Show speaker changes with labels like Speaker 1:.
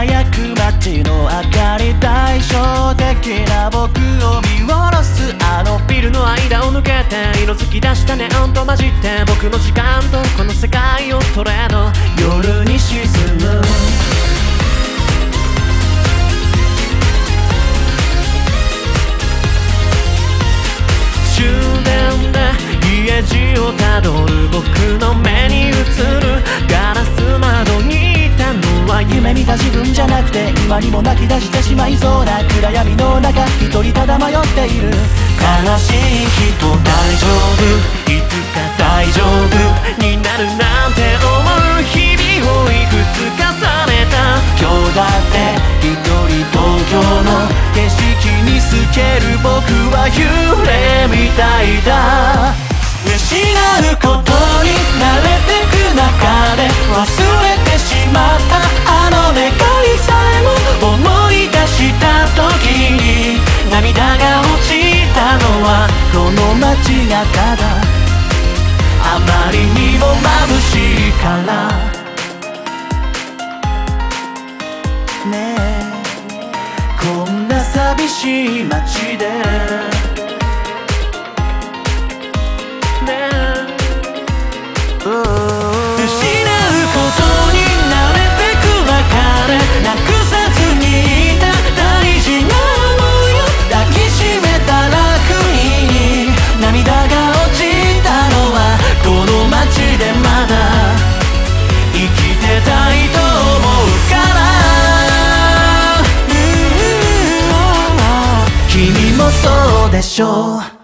Speaker 1: 輝く街の明かり、対照的な僕を見下ろすあの
Speaker 2: ビルの間を抜けて色づき出したネオンと混じって、僕の時間とこの世界をトレード。
Speaker 1: 夜に沈む
Speaker 2: 終電で家路をたどる僕の目に映るガラス窓にいたのは
Speaker 1: 夢見た自分じゃなくて、今にも泣き出してしまいそうな暗闇の中、一人ただ迷っている。
Speaker 2: 悲しい人大丈夫、いつか大丈夫になるなんて思う日々をいくつ重ねた。
Speaker 1: 今日だって一人東京の景色に透ける僕は幽霊みたいだ。失うことに慣れてく中で忘れてしまったあの願いさえも思い出した時に、涙が落ちたのはこの街がただあまりにも眩しいからねえ、こんな寂しい街で失うことに慣れてく中でなくさずにいた大事な想いを抱きしめたら不意に涙が落ちたのはこの街でまだ生きてたいと思うから、君もそうでしょう。